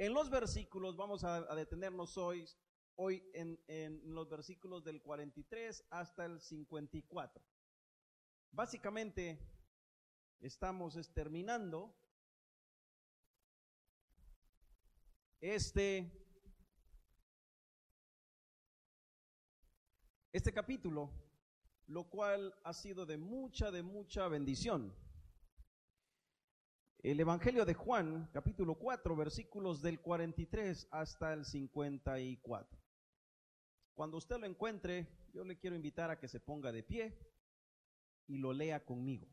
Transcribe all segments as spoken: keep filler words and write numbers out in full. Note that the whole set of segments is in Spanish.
En los versículos, vamos a, a detenernos hoy, hoy en, en los versículos del cuarenta y tres hasta el cincuenta y cuatro. Básicamente, estamos es, terminando este, este capítulo, lo cual ha sido de mucha, de mucha bendición. El Evangelio de Juan, capítulo cuatro, versículos del cuarenta y tres hasta el cincuenta y cuatro. Cuando usted lo encuentre, yo le quiero invitar a que se ponga de pie y lo lea conmigo.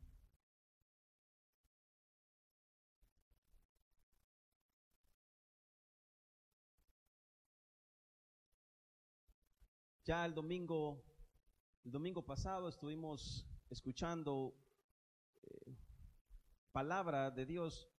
Ya el domingo, el domingo pasado estuvimos escuchando eh, palabra de Dios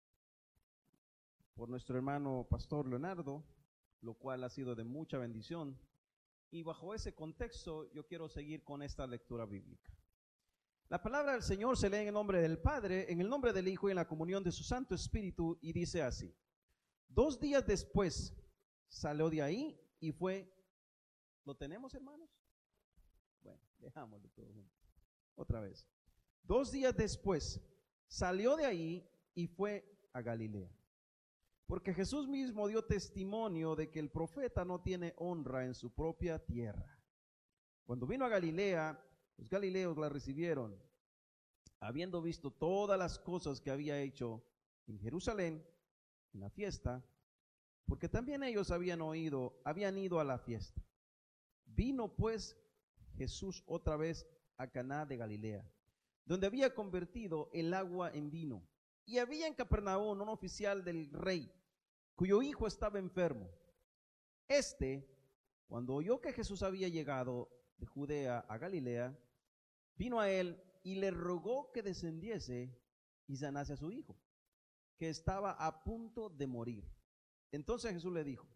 por nuestro hermano pastor Leonardo, lo cual ha sido de mucha bendición. Y bajo ese contexto yo quiero seguir con esta lectura bíblica. La palabra del Señor se lee en el nombre del Padre, en el nombre del Hijo y en la comunión de su Santo Espíritu, y dice así: dos días después salió de ahí y fue. ¿Lo tenemos, hermanos? Bueno, dejámoslo todo junto. Otra vez. Dos días después salió de ahí y fue a Galilea. Porque Jesús mismo dio testimonio de que el profeta no tiene honra en su propia tierra. Cuando vino a Galilea, los galileos la recibieron, habiendo visto todas las cosas que había hecho en Jerusalén, en la fiesta, porque también ellos habían oído, habían ido a la fiesta. Vino pues Jesús otra vez a Caná de Galilea, donde había convertido el agua en vino. Y había en Capernaum un oficial del rey, cuyo hijo estaba enfermo. Este, cuando oyó que Jesús había llegado de Judea a Galilea, vino a él y le rogó que descendiese y sanase a su hijo, que estaba a punto de morir. Entonces Jesús le dijo: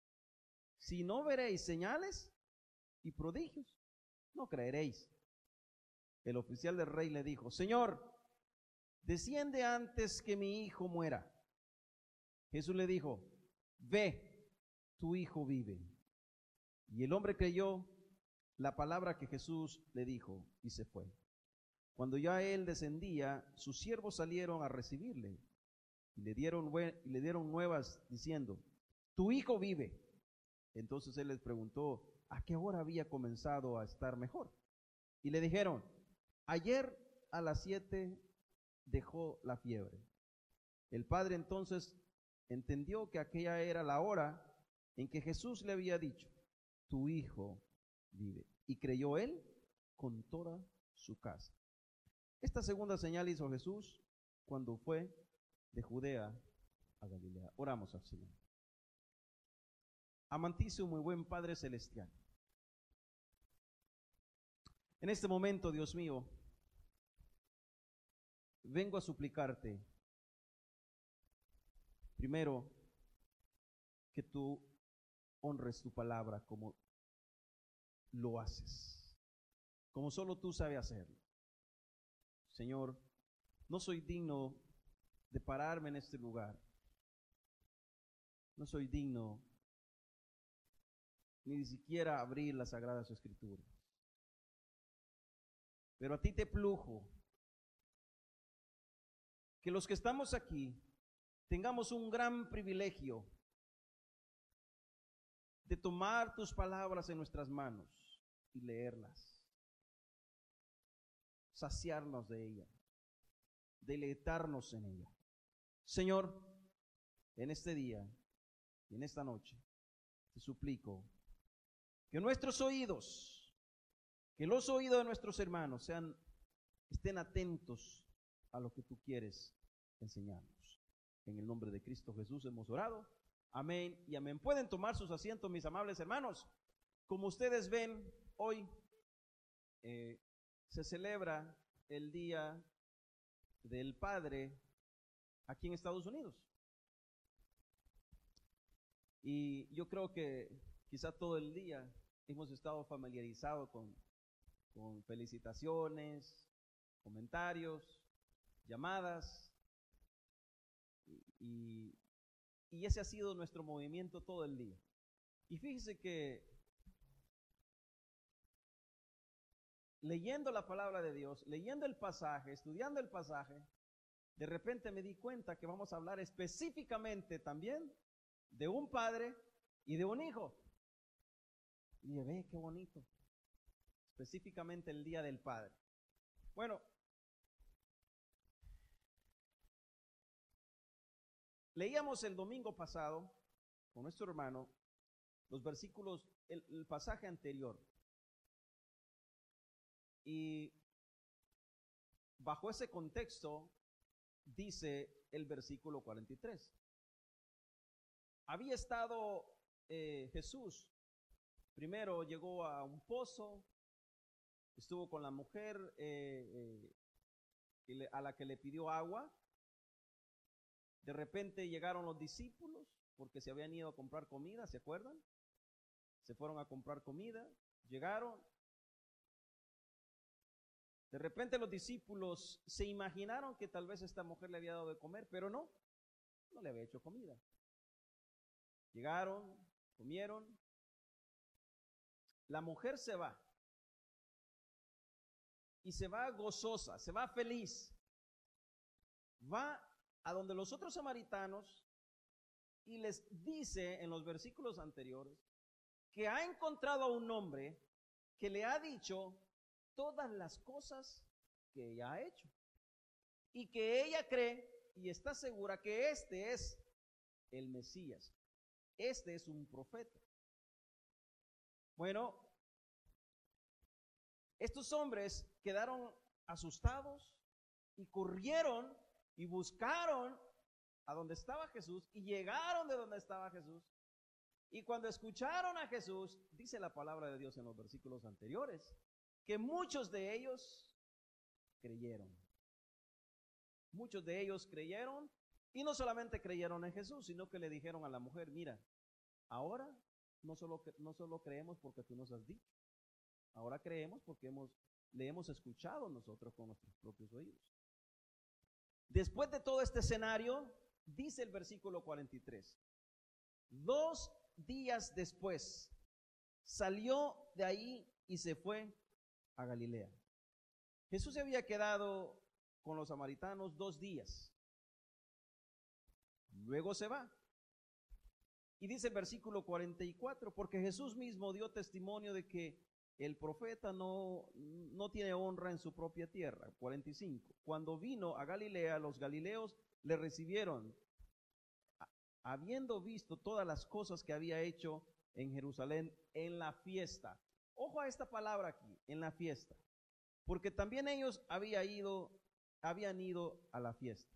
si no veréis señales y prodigios, no creeréis. El oficial del rey le dijo: Señor, desciende antes que mi hijo muera. Jesús le dijo: ve, tu hijo vive. Y el hombre creyó la palabra que Jesús le dijo y se fue. Cuando ya él descendía, sus siervos salieron a recibirle y le dieron, y le dieron nuevas diciendo: tu hijo vive. Entonces él les preguntó a qué hora había comenzado a estar mejor. Y le dijeron: ayer a las siete dejó la fiebre. El padre entonces entendió que aquella era la hora en que Jesús le había dicho: tu hijo vive. Y creyó él con toda su casa. Esta segunda señal hizo Jesús cuando fue de Judea a Galilea. Oramos al Señor. Amantísimo, muy buen Padre Celestial, en este momento, Dios mío, vengo a suplicarte, primero, que tú honres tu palabra como lo haces, como solo tú sabes hacerlo. Señor, no soy digno de pararme en este lugar, no soy digno ni siquiera abrir las Sagradas Escrituras, pero a ti te plujo que los que estamos aquí tengamos un gran privilegio de tomar tus palabras en nuestras manos y leerlas, saciarnos de ellas, deleitarnos en ella. Señor, en este día y en esta noche te suplico que nuestros oídos, que los oídos de nuestros hermanos sean, estén atentos a lo que tú quieres enseñarnos. En el nombre de Cristo Jesús hemos orado. Amén y amén. Pueden tomar sus asientos, mis amables hermanos. Como ustedes ven, hoy eh, se celebra el Día del Padre aquí en Estados Unidos. Y yo creo que quizá todo el día hemos estado familiarizados con, con felicitaciones, comentarios, llamadas y, y y ese ha sido nuestro movimiento todo el día. Y fíjese que leyendo la palabra de Dios, leyendo el pasaje, estudiando el pasaje, de repente me di cuenta que vamos a hablar específicamente también de un padre y de un hijo. Y dije, ve, qué bonito. Específicamente el día del padre. Bueno, leíamos el domingo pasado con nuestro hermano los versículos, el, el pasaje anterior. Y bajo ese contexto dice el versículo cuarenta y tres. Había estado eh, Jesús, primero llegó a un pozo, estuvo con la mujer eh, eh, a la que le pidió agua. De repente llegaron los discípulos porque se habían ido a comprar comida, ¿se acuerdan? Se fueron a comprar comida, llegaron. De repente los discípulos se imaginaron que tal vez esta mujer le había dado de comer, pero no, no le había hecho comida. Llegaron, comieron. La mujer se va. Y se va gozosa, se va feliz. Va a donde los otros samaritanos y les dice en los versículos anteriores que ha encontrado a un hombre que le ha dicho todas las cosas que ella ha hecho y que ella cree y está segura que este es el Mesías, este es un profeta. Bueno, estos hombres quedaron asustados y corrieron y buscaron a donde estaba Jesús y llegaron de donde estaba Jesús. Y cuando escucharon a Jesús, dice la palabra de Dios en los versículos anteriores, que muchos de ellos creyeron. Muchos de ellos creyeron y no solamente creyeron en Jesús, sino que le dijeron a la mujer, mira, ahora no solo, no solo creemos porque tú nos has dicho, ahora creemos porque hemos, le hemos escuchado nosotros con nuestros propios oídos. Después de todo este escenario, dice el versículo cuarenta y tres, dos días después salió de ahí y se fue a Galilea. Jesús se había quedado con los samaritanos dos días. Luego se va. Y dice el versículo cuarenta y cuatro, porque Jesús mismo dio testimonio de que el profeta no, no tiene honra en su propia tierra. cuarenta y cinco. Cuando vino a Galilea, los galileos le recibieron, habiendo visto todas las cosas que había hecho en Jerusalén en la fiesta. Ojo a esta palabra aquí, en la fiesta, porque también ellos había ido, habían ido a la fiesta.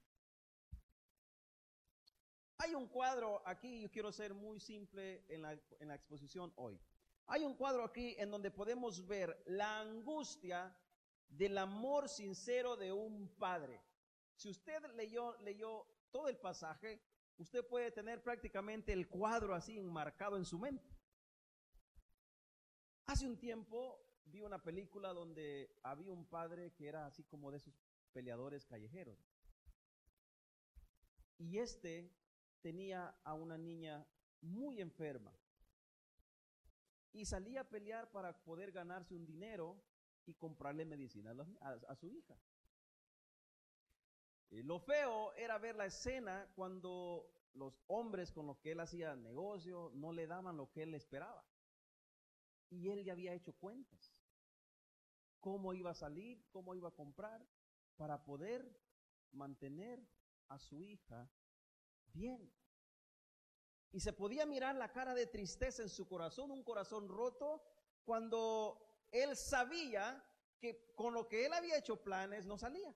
Hay un cuadro aquí, yo quiero ser muy simple en la, en la exposición hoy. Hay un cuadro aquí en donde podemos ver la angustia del amor sincero de un padre. Si usted leyó, leyó todo el pasaje, usted puede tener prácticamente el cuadro así enmarcado en su mente. Hace un tiempo vi una película donde había un padre que era así como de esos peleadores callejeros. Y este tenía a una niña muy enferma. Y salía a pelear para poder ganarse un dinero y comprarle medicina a, a, a su hija. Eh, lo feo era ver la escena cuando los hombres con los que él hacía negocio no le daban lo que él esperaba. Y él ya había hecho cuentas. Cómo iba a salir, cómo iba a comprar para poder mantener a su hija bien. Y se podía mirar la cara de tristeza en su corazón, un corazón roto, cuando él sabía que con lo que él había hecho planes no salía.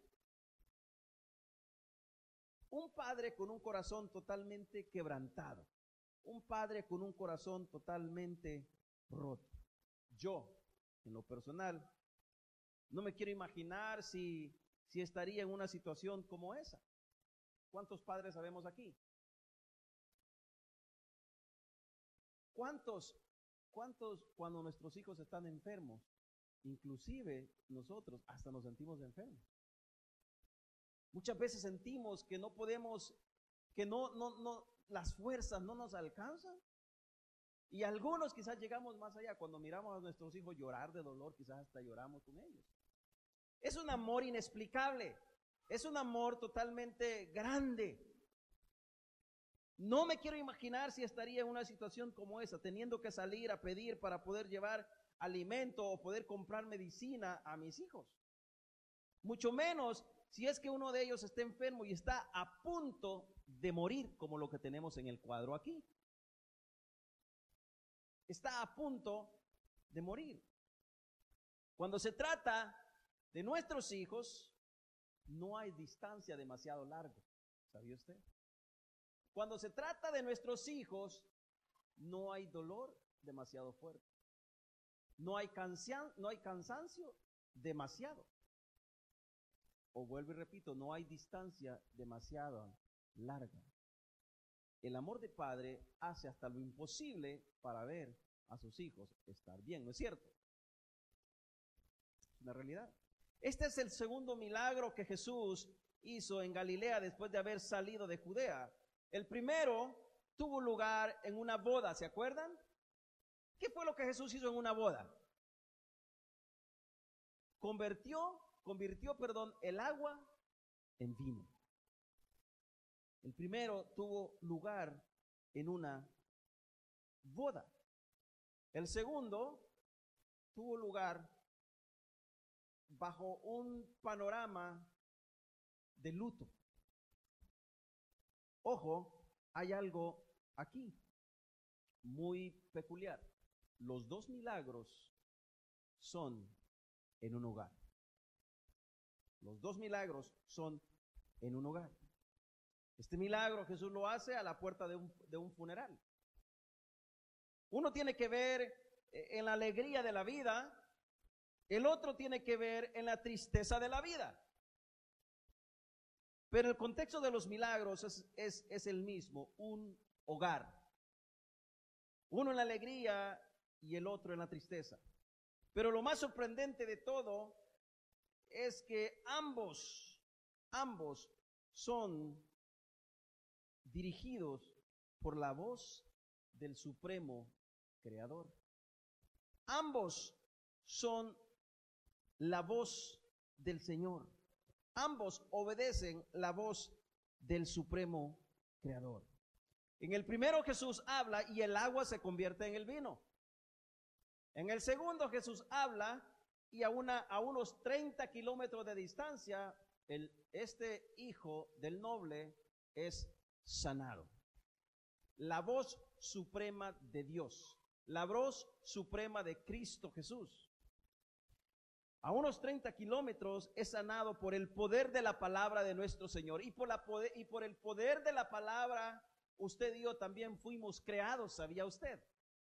Un padre con un corazón totalmente quebrantado, un padre con un corazón totalmente roto. Yo, en lo personal, no me quiero imaginar si, si estaría en una situación como esa. ¿Cuántos padres sabemos aquí? ¿Cuántos, cuántos cuando nuestros hijos están enfermos, inclusive nosotros hasta nos sentimos enfermos? Muchas veces sentimos que no podemos, que no, no, no, las fuerzas no nos alcanzan. Y algunos quizás llegamos más allá. Cuando miramos a nuestros hijos llorar de dolor, quizás hasta lloramos con ellos. Es un amor inexplicable. Es un amor totalmente grande. No me quiero imaginar si estaría en una situación como esa, teniendo que salir a pedir para poder llevar alimento o poder comprar medicina a mis hijos. Mucho menos si es que uno de ellos está enfermo y está a punto de morir, como lo que tenemos en el cuadro aquí. Está a punto de morir. Cuando se trata de nuestros hijos, no hay distancia demasiado larga. ¿Sabía usted? Cuando se trata de nuestros hijos, no hay dolor demasiado fuerte. No hay cansan- no hay cansancio demasiado. O vuelvo y repito, no hay distancia demasiado larga. El amor de padre hace hasta lo imposible para ver a sus hijos estar bien, ¿no es cierto? Es una realidad. Este es el segundo milagro que Jesús hizo en Galilea después de haber salido de Judea. El primero tuvo lugar en una boda, ¿se acuerdan? ¿Qué fue lo que Jesús hizo en una boda? Convirtió, convirtió, perdón, el agua en vino. El primero tuvo lugar en una boda. El segundo tuvo lugar bajo un panorama de luto. Ojo, hay algo aquí muy peculiar. Los dos milagros son en un hogar. Los dos milagros son en un hogar. Este milagro Jesús lo hace a la puerta de un, de un funeral. Uno tiene que ver en la alegría de la vida, el otro tiene que ver en la tristeza de la vida. Pero el contexto de los milagros es, es, es el mismo, un hogar. Uno en la alegría y el otro en la tristeza. Pero lo más sorprendente de todo es que ambos, ambos son dirigidos por la voz del Supremo Creador. Ambos son la voz del Señor. Ambos obedecen la voz del Supremo Creador. En el primero Jesús habla y el agua se convierte en el vino. En el segundo Jesús habla y a, una, a unos treinta kilómetros de distancia, el, este hijo del noble es sanado. La voz suprema de Dios, la voz suprema de Cristo Jesús. A unos treinta kilómetros es sanado por el poder de la palabra de nuestro Señor. Y por, la poder, y por el poder de la palabra, usted y yo también fuimos creados, ¿sabía usted?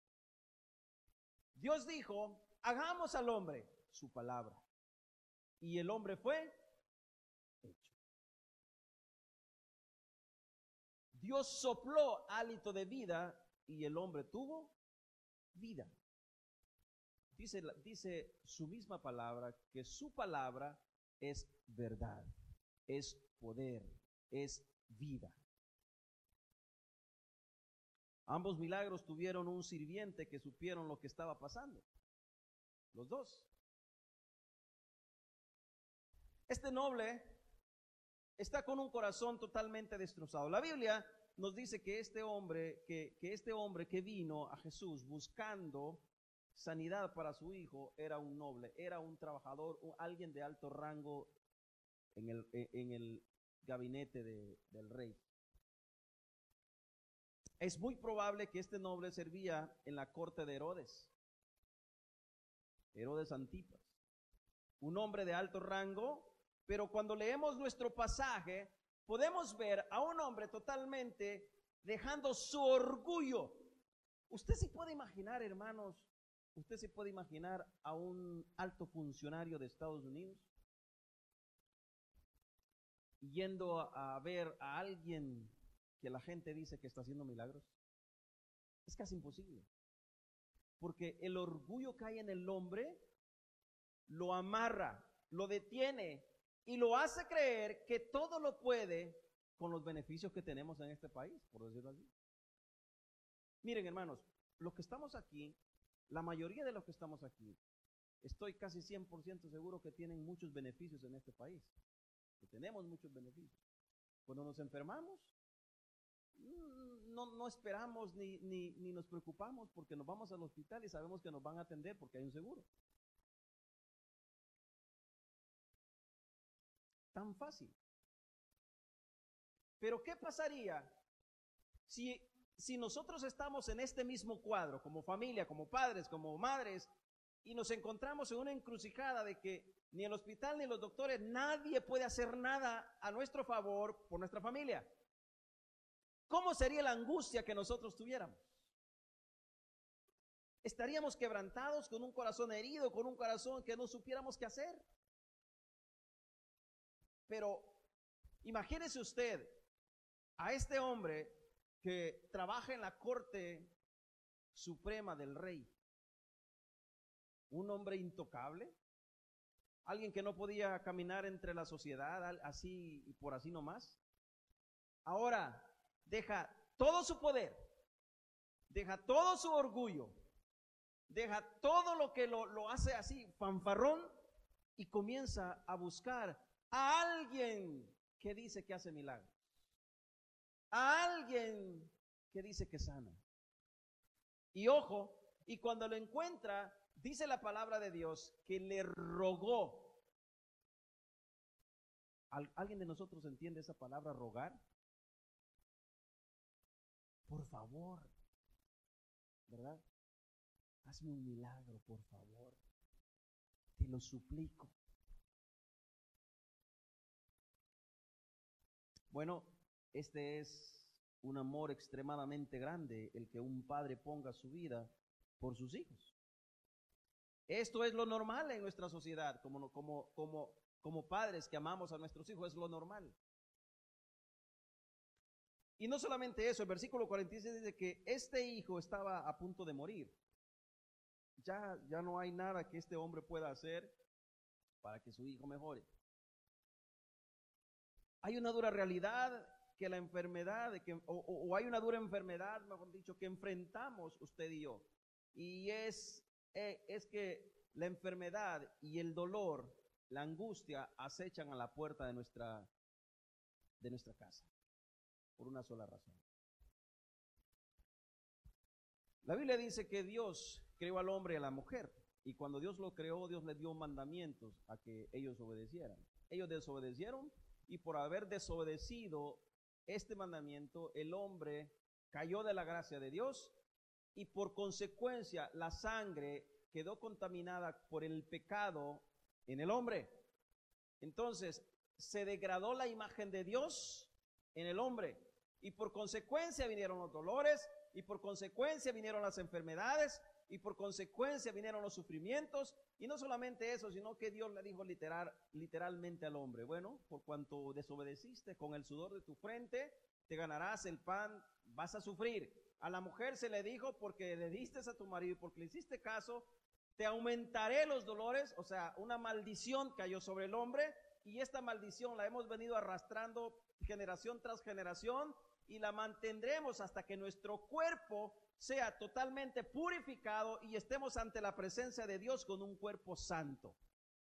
Dios dijo, hagamos al hombre su palabra. Y el hombre fue hecho. Dios sopló hálito de vida y el hombre tuvo vida. Dice, dice su misma palabra que su palabra es verdad, es poder, es vida. Ambos milagros tuvieron un sirviente que supieron lo que estaba pasando. Los dos. Este noble está con un corazón totalmente destrozado. La Biblia nos dice que este hombre, que, que este hombre que vino a Jesús buscando sanidad para su hijo, era un noble, era un trabajador, un, alguien de alto rango en el, en el gabinete de, del rey. Es muy probable que este noble servía en la corte de Herodes, Herodes Antipas, un hombre de alto rango, pero cuando leemos nuestro pasaje, podemos ver a un hombre totalmente dejando su orgullo. Usted se puede imaginar, hermanos, usted se puede imaginar a un alto funcionario de Estados Unidos yendo a, a ver a alguien que la gente dice que está haciendo milagros. Es casi imposible, porque el orgullo que hay en el hombre lo amarra, lo detiene y lo hace creer que todo lo puede con los beneficios que tenemos en este país, por decirlo así. Miren, hermanos, los que estamos aquí, la mayoría de los que estamos aquí, estoy casi cien por ciento seguro que tienen muchos beneficios en este país, que tenemos muchos beneficios. Cuando nos enfermamos, no, no esperamos ni, ni, ni nos preocupamos porque nos vamos al hospital y sabemos que nos van a atender porque hay un seguro. Tan fácil. Pero ¿qué pasaría si, si nosotros estamos en este mismo cuadro, como familia, como padres, como madres, y nos encontramos en una encrucijada de que ni el hospital ni los doctores, nadie puede hacer nada a nuestro favor por nuestra familia? ¿Cómo sería la angustia que nosotros tuviéramos? Estaríamos quebrantados, con un corazón herido, con un corazón que no supiéramos qué hacer. Pero imagínese usted a este hombre que trabaja en la corte suprema del rey. Un hombre intocable, alguien que no podía caminar entre la sociedad así y por así nomás. Ahora deja todo su poder, deja todo su orgullo, deja todo lo que lo, lo hace así fanfarrón y comienza a buscar a alguien que dice que hace milagros, a alguien que dice que sana. Y ojo, y cuando lo encuentra, dice la palabra de Dios que le rogó. ¿Alguien de nosotros entiende esa palabra rogar? Por favor, ¿verdad? Hazme un milagro, por favor. Te lo suplico. Bueno, este es un amor extremadamente grande, el que un padre ponga su vida por sus hijos. Esto es lo normal en nuestra sociedad, como, como, como, como padres que amamos a nuestros hijos, es lo normal. Y no solamente eso, el versículo cuarenta y seis dice que este hijo estaba a punto de morir. Ya, ya no hay nada que este hombre pueda hacer para que su hijo mejore. Hay una dura realidad que la enfermedad, que, o, o hay una dura enfermedad, mejor dicho, que enfrentamos usted y yo. Y es, eh, es que la enfermedad y el dolor, la angustia, acechan a la puerta de nuestra, de nuestra casa. Por una sola razón. La Biblia dice que Dios creó al hombre y a la mujer. Y cuando Dios lo creó, Dios le dio mandamientos a que ellos obedecieran. Ellos desobedecieron. Y por haber desobedecido este mandamiento, el hombre cayó de la gracia de Dios y por consecuencia la sangre quedó contaminada por el pecado en el hombre. Entonces se degradó la imagen de Dios en el hombre y por consecuencia vinieron los dolores y por consecuencia vinieron las enfermedades y por consecuencia vinieron los sufrimientos. Y no solamente eso, sino que Dios le dijo literal, literalmente al hombre: bueno, por cuanto desobedeciste, con el sudor de tu frente te ganarás el pan, vas a sufrir. A la mujer se le dijo: porque le diste a tu marido y porque le hiciste caso, te aumentaré los dolores. O sea, una maldición cayó sobre el hombre y esta maldición la hemos venido arrastrando generación tras generación y la mantendremos hasta que nuestro cuerpo sea totalmente purificado y estemos ante la presencia de Dios con un cuerpo santo.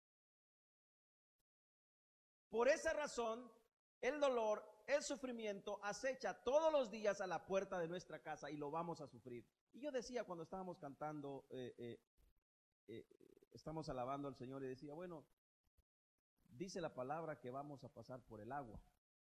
Por esa razón, el dolor, el sufrimiento acecha todos los días a la puerta de nuestra casa y lo vamos a sufrir. Y yo decía cuando estábamos cantando, eh, eh, eh, estamos alabando al Señor, y decía, bueno, dice la palabra que vamos a pasar por el agua.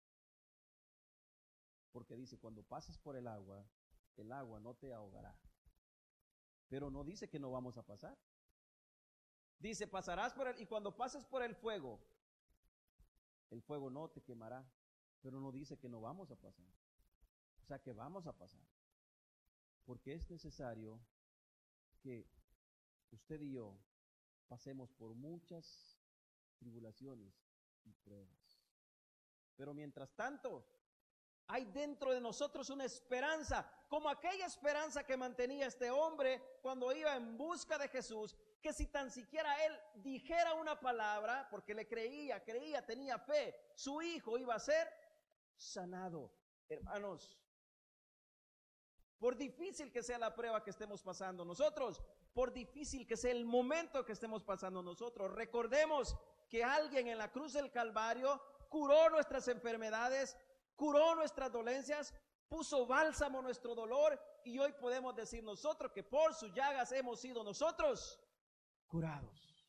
Porque dice, cuando pases por el agua, el agua no te ahogará. Pero no dice que no vamos a pasar. Dice, pasarás por el, y cuando pases por el fuego, el fuego no te quemará. Pero no dice que no vamos a pasar. O sea que vamos a pasar. Porque es necesario que usted y yo pasemos por muchas tribulaciones y pruebas. Pero mientras tanto, hay dentro de nosotros una esperanza, como aquella esperanza que mantenía este hombre cuando iba en busca de Jesús, que si tan siquiera él dijera una palabra, porque le creía, creía, tenía fe, su hijo iba a ser sanado. Hermanos, por difícil que sea la prueba que estemos pasando nosotros, por difícil que sea el momento que estemos pasando nosotros, recordemos que alguien en la cruz del Calvario curó nuestras enfermedades, curó nuestras dolencias, puso bálsamo a nuestro dolor, y hoy podemos decir nosotros que por sus llagas hemos sido nosotros curados.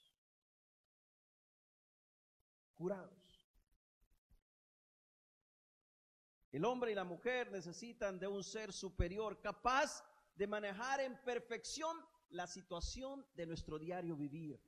Curados. El hombre y la mujer necesitan de un ser superior capaz de manejar en perfección la situación de nuestro diario vivir.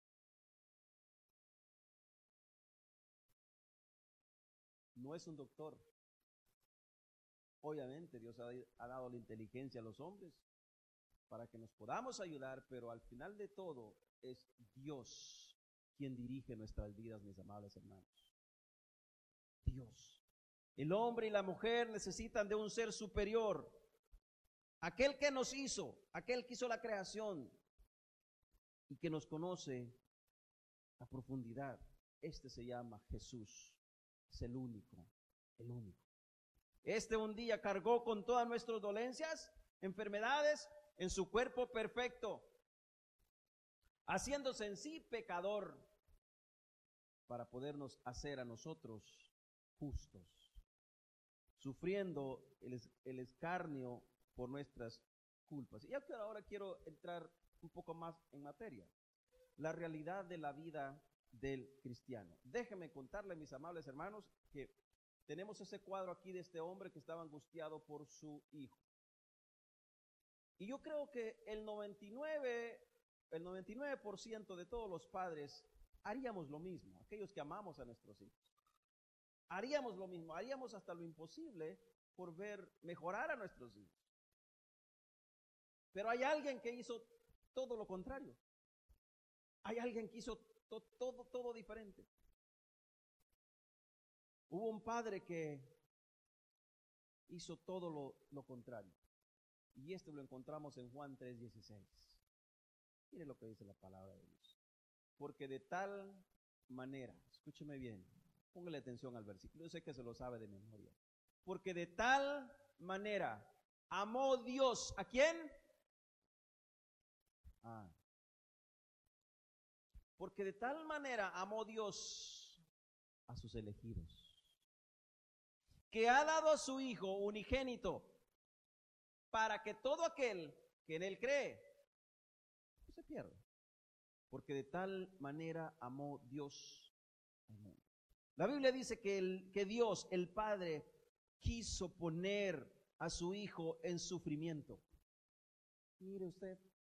No es un doctor. Obviamente Dios ha, ha dado la inteligencia a los hombres para que nos podamos ayudar, pero al final de todo es Dios quien dirige nuestras vidas, mis amables hermanos. Dios. El hombre y la mujer necesitan de un ser superior, aquel que nos hizo, aquel que hizo la creación y que nos conoce a profundidad. Este se llama Jesús, es el único, el único. Este un día cargó con todas nuestras dolencias, enfermedades, en su cuerpo perfecto, haciéndose en sí pecador, para podernos hacer a nosotros justos, sufriendo el, el escarnio por nuestras culpas. Y yo ahora quiero entrar un poco más en materia, la realidad de la vida del cristiano. Déjenme contarle, mis amables hermanos, que tenemos ese cuadro aquí de este hombre que estaba angustiado por su hijo. Y yo creo que el noventa y nueve, el noventa y nueve por ciento de todos los padres haríamos lo mismo, aquellos que amamos a nuestros hijos. Haríamos lo mismo, haríamos hasta lo imposible por ver mejorar a nuestros hijos. Pero hay alguien que hizo todo lo contrario. Hay alguien que hizo to, todo, todo diferente. Hubo un padre que hizo todo lo, lo contrario. Y esto lo encontramos en Juan tres dieciséis. Mire lo que dice la palabra de Dios. Porque de tal manera, escúcheme bien, póngale atención al versículo, yo sé que se lo sabe de memoria. Porque de tal manera amó Dios, ¿a quién? Ah. Porque de tal manera amó Dios a sus elegidos, que ha dado a su Hijo unigénito, para que todo aquel que en él cree no se pierda. Porque de tal manera amó Dios al mundo. La Biblia dice que, el, que Dios, el Padre, quiso poner a su Hijo en sufrimiento. Mire usted,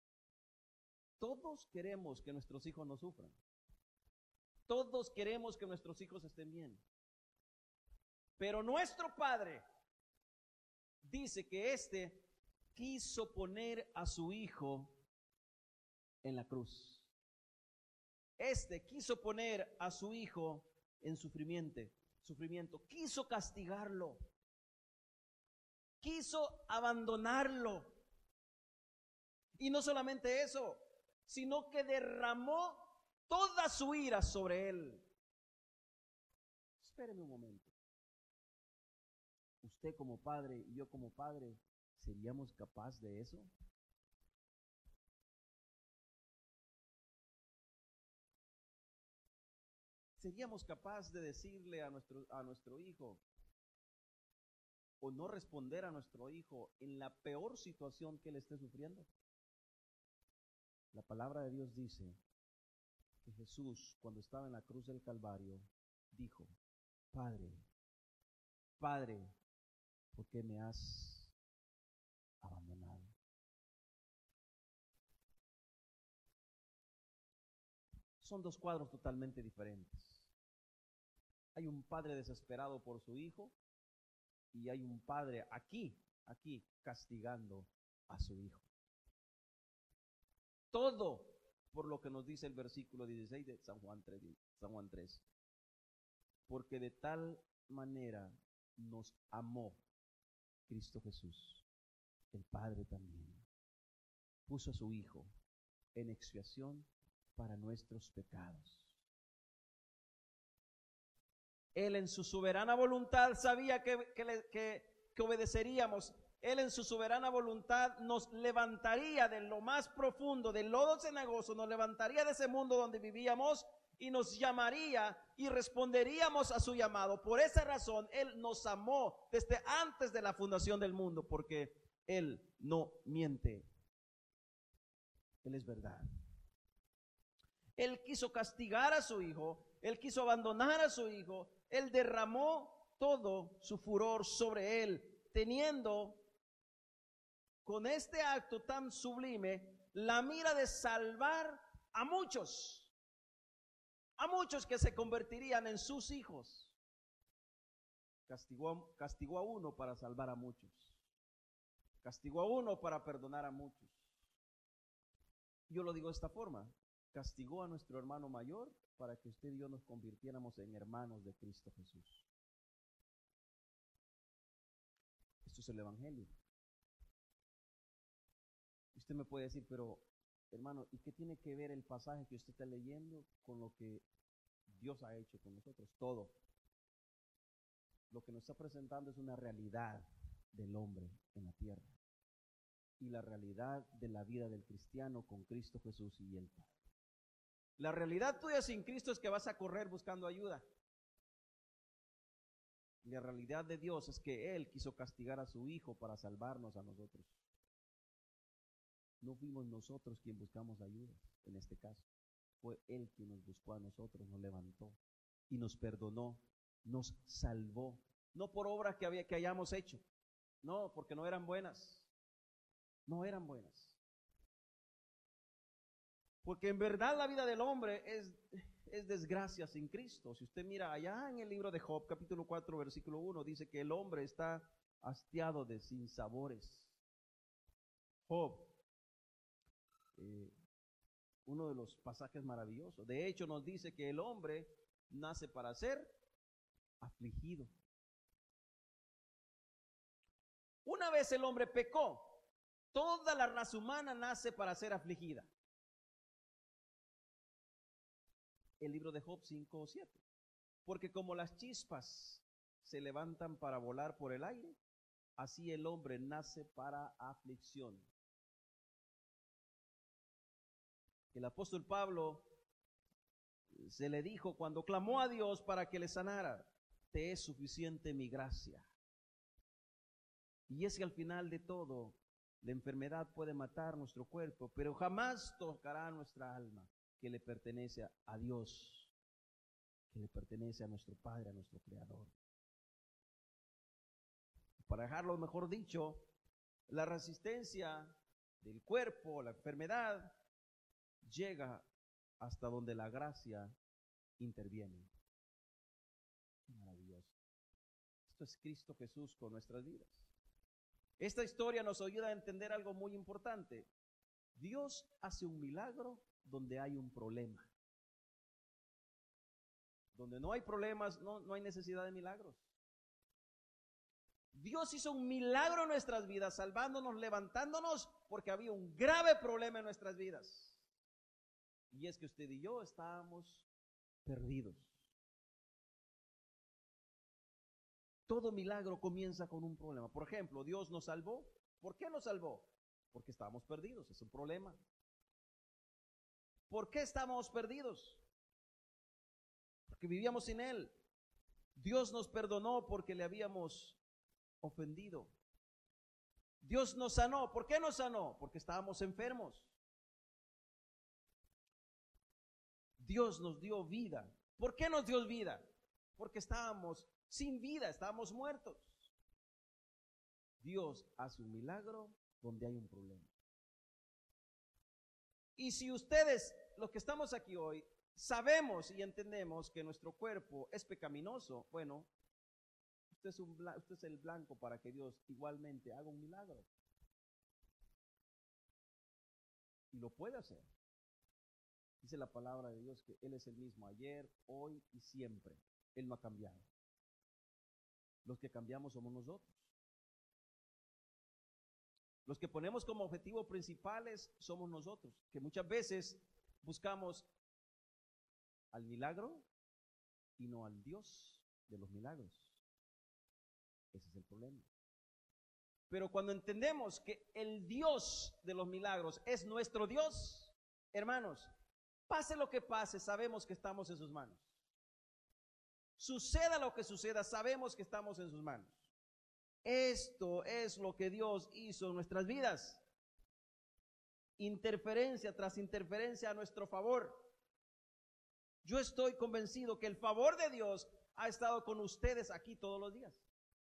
todos queremos que nuestros hijos no sufran. Todos queremos que nuestros hijos estén bien. Pero nuestro Padre dice que éste quiso poner a su Hijo en la cruz. Este quiso poner a su Hijo en sufrimiento, sufrimiento. Quiso castigarlo. Quiso abandonarlo. Y no solamente eso, sino que derramó toda su ira sobre él. Espéreme un momento. Usted como padre y yo como padre, ¿seríamos capaces de eso? ¿Seríamos capaces de decirle a nuestro, a nuestro hijo, o no responder a nuestro hijo en la peor situación que él esté sufriendo? La palabra de Dios dice que Jesús, cuando estaba en la cruz del Calvario, dijo: Padre, Padre, ¿por qué me has abandonado? Son dos cuadros totalmente diferentes. Hay un padre desesperado por su hijo y hay un padre aquí, aquí, castigando a su hijo. Todo por lo que nos dice el versículo dieciséis de San Juan tres, San Juan tres. Porque de tal manera nos amó Cristo Jesús, el Padre también puso a su Hijo en expiación para nuestros pecados. Él en su soberana voluntad sabía que, que, le, que, que obedeceríamos. Él en su soberana voluntad nos levantaría de lo más profundo, del lodo cenagoso, nos levantaría de ese mundo donde vivíamos y nos llamaría y responderíamos a su llamado. Por esa razón, Él nos amó desde antes de la fundación del mundo, porque Él no miente. Él es verdad. Él quiso castigar a su hijo, Él quiso abandonar a su hijo, Él derramó todo su furor sobre él, teniendo con este acto tan sublime la mira de salvar a muchos, a muchos que se convertirían en sus hijos. Castigó, castigó a uno para salvar a muchos, castigó a uno para perdonar a muchos. Yo lo digo de esta forma: castigó a nuestro hermano mayor para que usted y yo nos convirtiéramos en hermanos de Cristo Jesús. Esto es el Evangelio. Usted me puede decir, pero hermano, ¿y qué tiene que ver el pasaje que usted está leyendo con lo que Dios ha hecho con nosotros? Todo. Lo que nos está presentando es una realidad del hombre en la tierra y la realidad de la vida del cristiano con Cristo Jesús y el Padre. La realidad tuya sin Cristo es que vas a correr buscando ayuda. La realidad de Dios es que Él quiso castigar a su Hijo para salvarnos a nosotros. No fuimos nosotros quien buscamos ayuda en este caso. Fue Él quien nos buscó a nosotros, nos levantó y nos perdonó, nos salvó. No por obras que, había, que hayamos hecho, no, porque no eran buenas. No eran buenas. Porque en verdad la vida del hombre es, es desgracia sin Cristo. Si usted mira allá en el libro de Job, capítulo cuatro, versículo uno, dice que el hombre está hastiado de sinsabores. Job, eh, uno de los pasajes maravillosos. De hecho, nos dice que el hombre nace para ser afligido. Una vez el hombre pecó, toda la raza humana nace para ser afligida. El libro de Job cinco, siete. Porque como las chispas se levantan para volar por el aire, así el hombre nace para aflicción. El apóstol Pablo se le dijo cuando clamó a Dios para que le sanara: te es suficiente mi gracia. Y es que al final de todo, la enfermedad puede matar nuestro cuerpo, pero jamás tocará nuestra alma, que le pertenece a Dios, que le pertenece a nuestro Padre, a nuestro Creador. Para dejarlo mejor dicho, la resistencia del cuerpo, la enfermedad, llega hasta donde la gracia interviene. Maravilloso. Esto es Cristo Jesús con nuestras vidas. Esta historia nos ayuda a entender algo muy importante. Dios hace un milagro donde hay un problema. Donde no hay problemas, no, no hay necesidad de milagros. Dios hizo un milagro en nuestras vidas, salvándonos, levantándonos, porque había un grave problema en nuestras vidas. Y es que usted y yo estábamos perdidos. Todo milagro comienza con un problema. Por ejemplo, Dios nos salvó. ¿Por qué nos salvó? Porque estábamos perdidos, es un problema. ¿Por qué estábamos perdidos? Porque vivíamos sin Él. Dios nos perdonó porque le habíamos ofendido. Dios nos sanó. ¿Por qué nos sanó? Porque estábamos enfermos. Dios nos dio vida. ¿Por qué nos dio vida? Porque estábamos sin vida, estábamos muertos. Dios hace un milagro donde hay un problema. Y si ustedes, los que estamos aquí hoy, sabemos y entendemos que nuestro cuerpo es pecaminoso, bueno, usted es, un, usted es el blanco para que Dios igualmente haga un milagro. Y lo puede hacer. Dice la palabra de Dios que Él es el mismo ayer, hoy y siempre. Él no ha cambiado. Los que cambiamos somos nosotros. Los que ponemos como objetivo principales somos nosotros, que muchas veces buscamos al milagro y no al Dios de los milagros. Ese es el problema. Pero cuando entendemos que el Dios de los milagros es nuestro Dios, hermanos, pase lo que pase, sabemos que estamos en sus manos. Suceda lo que suceda, sabemos que estamos en sus manos. Esto es lo que Dios hizo en nuestras vidas. Interferencia tras interferencia a nuestro favor. Yo estoy convencido que el favor de Dios ha estado con ustedes aquí todos los días.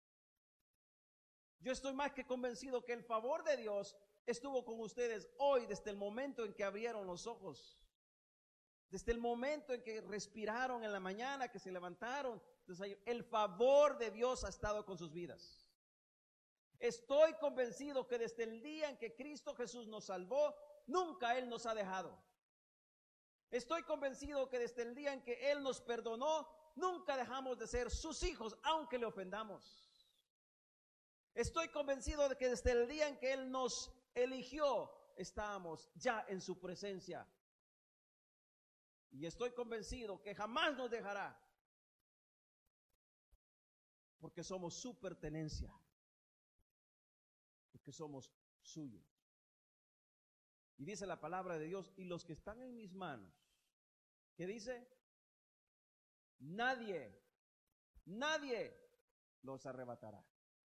Yo estoy más que convencido que el favor de Dios estuvo con ustedes hoy, desde el momento en que abrieron los ojos, desde el momento en que respiraron en la mañana, que se levantaron. El favor de Dios ha estado con sus vidas. Estoy convencido que desde el día en que Cristo Jesús nos salvó, nunca Él nos ha dejado. Estoy convencido que desde el día en que Él nos perdonó, nunca dejamos de ser sus hijos, aunque le ofendamos. Estoy convencido de que desde el día en que Él nos eligió, estábamos ya en su presencia. Y estoy convencido que jamás nos dejará, porque somos su pertenencia, porque somos suyos. Y dice la palabra de Dios, y los que están en mis manos, ¿qué dice? Nadie, nadie los arrebatará.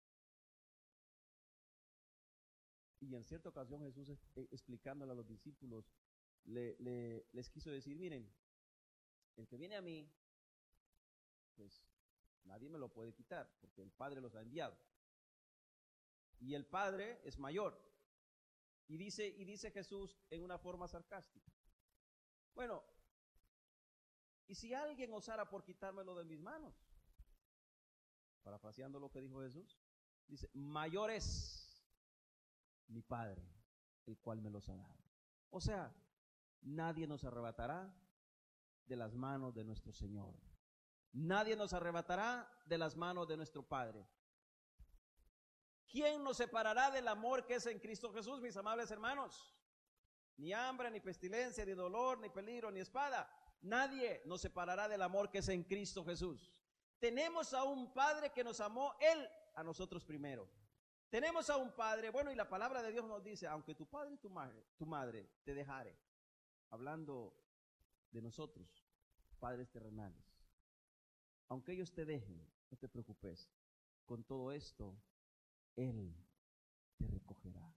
Y en cierta ocasión Jesús, explicándole a los discípulos, le, le, les quiso decir, miren, el que viene a mí, pues nadie me lo puede quitar, porque el Padre los ha enviado. Y el Padre es mayor. Y dice, y dice Jesús en una forma sarcástica, bueno, ¿y si alguien osara por quitármelo de mis manos? Parafraseando lo que dijo Jesús, dice, mayor es mi Padre, el cual me los ha dado. O sea, nadie nos arrebatará de las manos de nuestro Señor. Nadie nos arrebatará de las manos de nuestro Padre. ¿Quién nos separará del amor que es en Cristo Jesús, mis amables hermanos? Ni hambre, ni pestilencia, ni dolor, ni peligro, ni espada. Nadie nos separará del amor que es en Cristo Jesús. Tenemos a un Padre que nos amó, Él a nosotros primero. Tenemos a un Padre, bueno, y la palabra de Dios nos dice, aunque tu padre y tu madre, tu madre te dejare, hablando de nosotros, padres terrenales, aunque ellos te dejen, no te preocupes, con todo esto, Él te recogerá.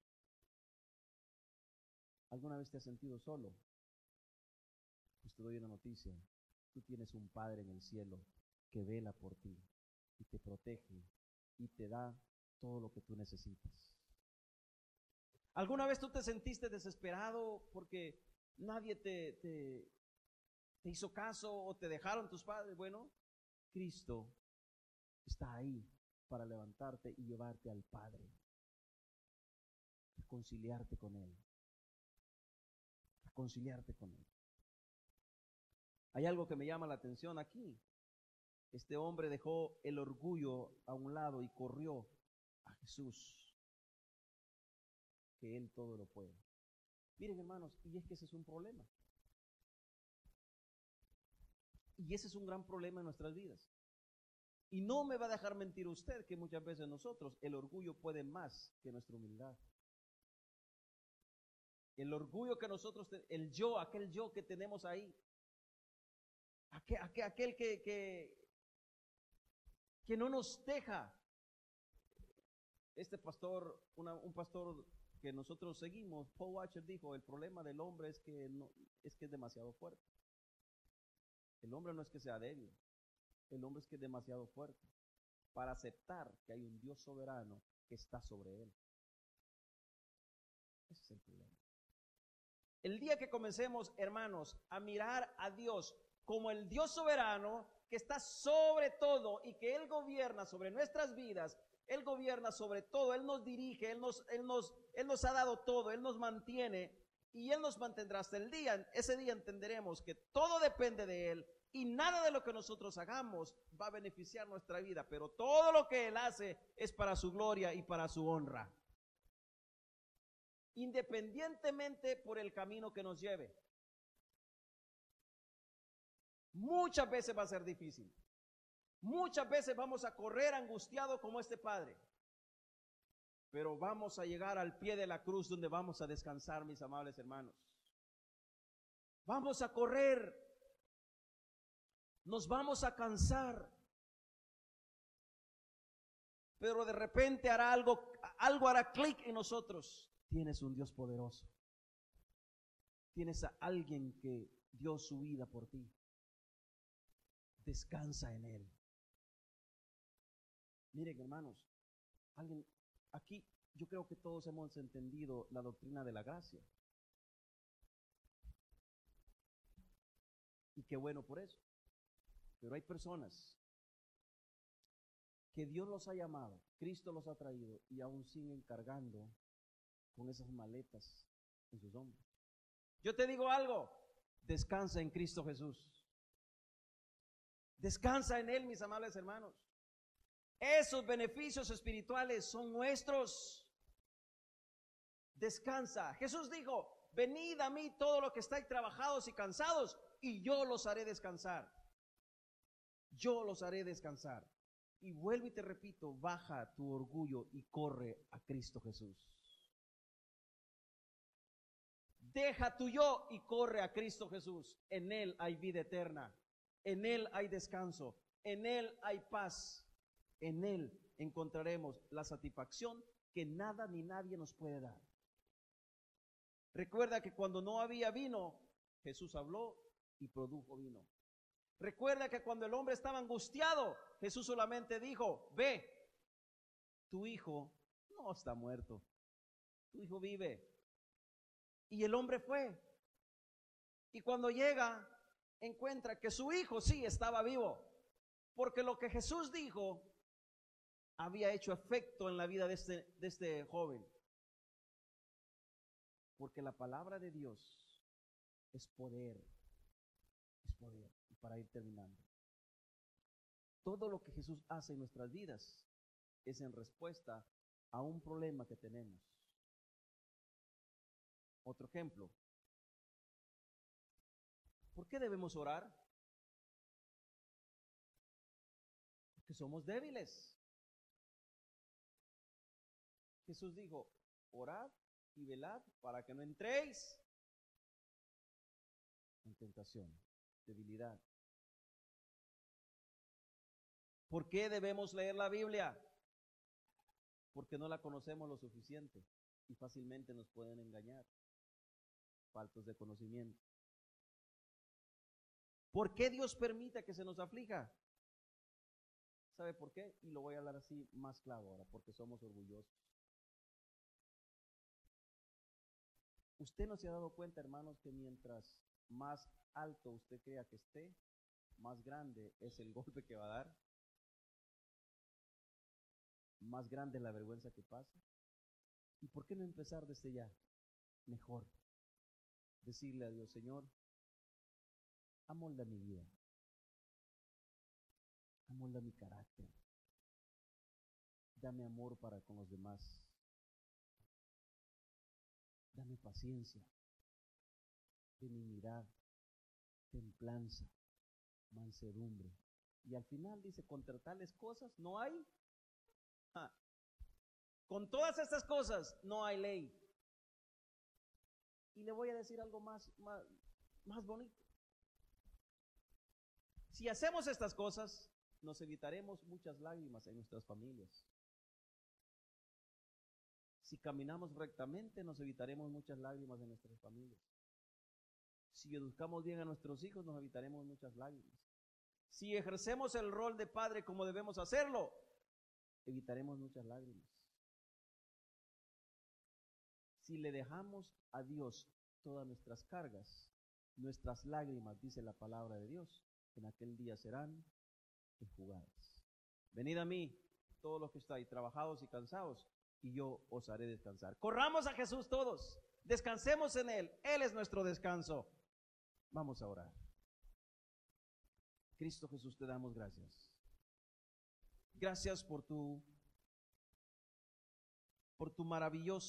¿Alguna vez te has sentido solo? Pues te doy una noticia, tú tienes un Padre en el cielo que vela por ti y te protege y te da todo lo que tú necesitas. ¿Alguna vez tú te sentiste desesperado porque nadie te, te, te hizo caso o te dejaron tus padres? Bueno, Cristo está ahí para levantarte y llevarte al Padre, reconciliarte con Él, reconciliarte con Él. Hay algo que me llama la atención aquí. Este hombre dejó el orgullo a un lado y corrió a Jesús, que Él todo lo puede. Miren, hermanos, y es que ese es un problema. Y ese es un gran problema en nuestras vidas. Y no me va a dejar mentir usted que muchas veces nosotros, el orgullo puede más que nuestra humildad. El orgullo que nosotros, el yo, aquel yo que tenemos ahí, aquel, aquel, aquel que, que, que no nos deja. Este pastor, una, un pastor que nosotros seguimos, Paul Washer, dijo, el problema del hombre es que, no, es que es demasiado fuerte. El hombre no es que sea débil, el hombre es que es demasiado fuerte para aceptar que hay un Dios soberano que está sobre él. Ese es el problema. El día que comencemos, hermanos, a mirar a Dios como el Dios soberano que está sobre todo y que Él gobierna sobre nuestras vidas, Él gobierna sobre todo, Él nos dirige, Él nos, Él nos, Él nos ha dado todo, Él nos mantiene y Él nos mantendrá hasta el día. Ese día entenderemos que todo depende de Él y nada de lo que nosotros hagamos va a beneficiar nuestra vida, pero todo lo que Él hace es para su gloria y para su honra, independientemente por el camino que nos lleve. Muchas veces va a ser difícil, Muchas veces vamos a correr angustiado como este padre, pero vamos a llegar al pie de la cruz donde vamos a descansar, mis amables hermanos. Vamos a correr, nos vamos a cansar, pero de repente hará algo, algo hará clic en nosotros. Tienes un Dios poderoso. Tienes a alguien que dio su vida por ti. Descansa en Él. Miren, hermanos, alguien aquí, yo creo que todos hemos entendido la doctrina de la gracia. Y qué bueno por eso. Pero hay personas que Dios los ha llamado, Cristo los ha traído y aún siguen cargando con esas maletas en sus hombros. Yo te digo algo, descansa en Cristo Jesús. Descansa en Él, mis amables hermanos. Esos beneficios espirituales son nuestros. Descansa. Jesús dijo, venid a mí todos los que estáis trabajados y cansados, y yo los haré descansar. Yo los haré descansar. Y vuelvo y te repito, baja tu orgullo y corre a Cristo Jesús. Deja tu yo y corre a Cristo Jesús. En Él hay vida eterna. En Él hay descanso. En Él hay paz. En Él encontraremos la satisfacción que nada ni nadie nos puede dar. Recuerda que cuando no había vino, Jesús habló y produjo vino. Recuerda que cuando el hombre estaba angustiado, Jesús solamente dijo, ve, tu hijo no está muerto, tu hijo vive. Y el hombre fue. Y cuando llega, encuentra que su hijo sí estaba vivo, porque lo que Jesús dijo había hecho efecto en la vida de este, de este joven. Porque la palabra de Dios es poder, es poder. Y para ir terminando, todo lo que Jesús hace en nuestras vidas es en respuesta a un problema que tenemos. Otro ejemplo, ¿por qué debemos orar? Porque somos débiles. Jesús dijo, orad y velad para que no entréis en tentación, debilidad. ¿Por qué debemos leer la Biblia? Porque no la conocemos lo suficiente y fácilmente nos pueden engañar, faltos de conocimiento. ¿Por qué Dios permite que se nos aflija? ¿Sabe por qué? Y lo voy a hablar así más claro ahora, porque somos orgullosos. ¿Usted no se ha dado cuenta, hermanos, que mientras más alto usted crea que esté, más grande es el golpe que va a dar? Más grande es la vergüenza que pasa. ¿Y por qué no empezar desde ya? Mejor decirle a Dios, Señor, amolda mi vida, amolda mi carácter, dame amor para con los demás, dame paciencia, benignidad, templanza, mansedumbre. Y al final dice, contra tales cosas no hay. Ah, con todas estas cosas no hay ley. Y le voy a decir algo más, más, más bonito. Si hacemos estas cosas, nos evitaremos muchas lágrimas en nuestras familias. Si caminamos rectamente, nos evitaremos muchas lágrimas en nuestras familias. Si educamos bien a nuestros hijos, nos evitaremos muchas lágrimas. Si ejercemos el rol de padre como debemos hacerlo, evitaremos muchas lágrimas. Si le dejamos a Dios todas nuestras cargas, nuestras lágrimas, dice la palabra de Dios, en aquel día serán enjugadas. Venid a mí, todos los que estáis trabajados y cansados, y yo os haré descansar. Corramos a Jesús todos, descansemos en Él, Él es nuestro descanso. Vamos a orar. Cristo Jesús, te damos gracias. Gracias por tu, por tu maravilloso